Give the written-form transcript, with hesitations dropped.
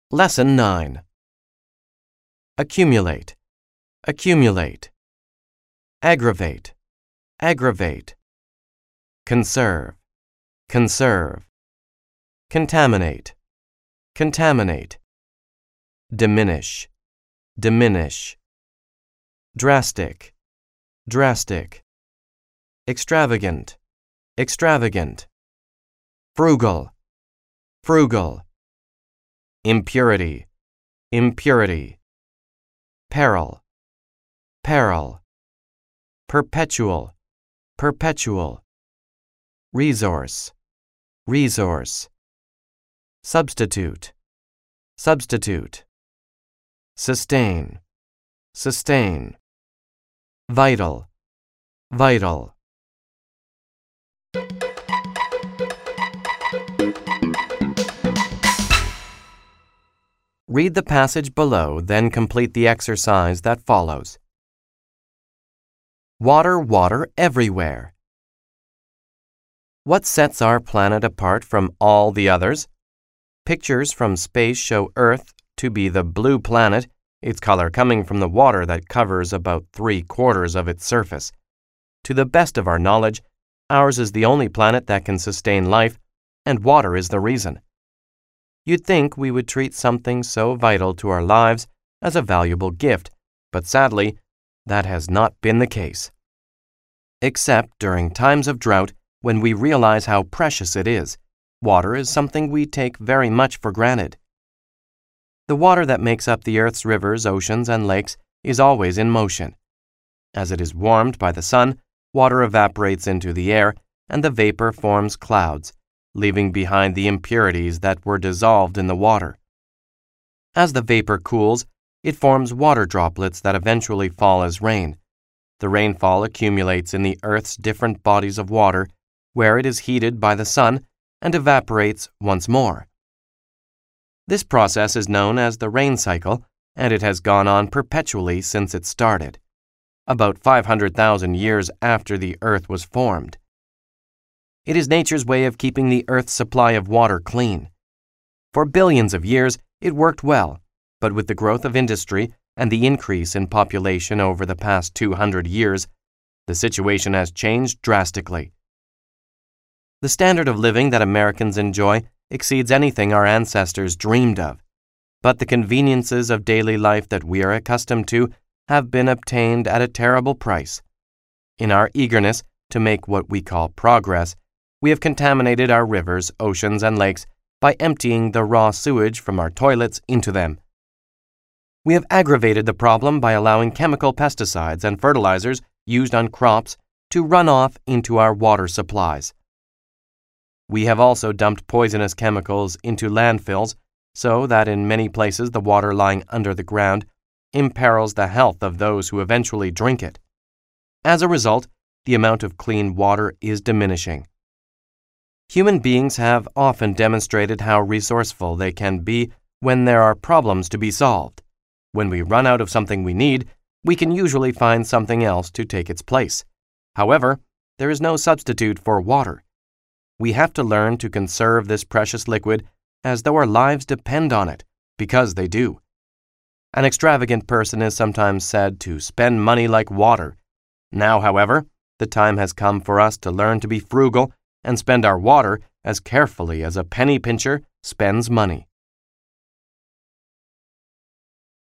Lesson 9. Accumulate, accumulate. Aggravate, aggravate. Conserve, conserve. Contaminate, contaminate. Diminish, diminish. Drastic, drastic. Extravagant, extravagant. Frugal, frugal. Impurity, impurity. Peril, peril. Perpetual, perpetual. Resource, resource. Substitute, substitute. Sustain, sustain. Vital, vital. Read the passage below, then complete the exercise that follows. Water, water everywhere. What sets our planet apart from all the others? Pictures from space show Earth to be the blue planet, its color coming from the water that covers about 3/4 of its surface. To the best of our knowledge, ours is the only planet that can sustain life, and water is the reason. You'd think we would treat something so vital to our lives as a valuable gift, but sadly, that has not been the case. Except during times of drought, when we realize how precious it is, water is something we take very much for granted. The water that makes up the Earth's rivers, oceans, and lakes is always in motion. As it is warmed by the sun, water evaporates into the air, and the vapor forms clouds, leaving behind the impurities that were dissolved in the water. As the vapor cools, it forms water droplets that eventually fall as rain. The rainfall accumulates in the Earth's different bodies of water, where it is heated by the sun and evaporates once more. This process is known as the rain cycle, and it has gone on perpetually since it started, about 500,000 years after the Earth was formed. It is nature's way of keeping the Earth's supply of water clean. For billions of years, it worked well, but with the growth of industry and the increase in population over the past 200 years, the situation has changed drastically. The standard of living that Americans enjoy exceeds anything our ancestors dreamed of, but the conveniences of daily life that we are accustomed to have been obtained at a terrible price. In our eagerness to make what we call progress, we have contaminated our rivers, oceans, and lakes by emptying the raw sewage from our toilets into them. We have aggravated the problem by allowing chemical pesticides and fertilizers used on crops to run off into our water supplies. We have also dumped poisonous chemicals into landfills so that in many places the water lying under the ground imperils the health of those who eventually drink it. As a result, the amount of clean water is diminishing. Human beings have often demonstrated how resourceful they can be when there are problems to be solved. When we run out of something we need, we can usually find something else to take its place. However, there is no substitute for water. We have to learn to conserve this precious liquid as though our lives depend on it, because they do. An extravagant person is sometimes said to spend money like water. Now, however, the time has come for us to learn to be frugal and spend our water as carefully as a penny pincher spends money.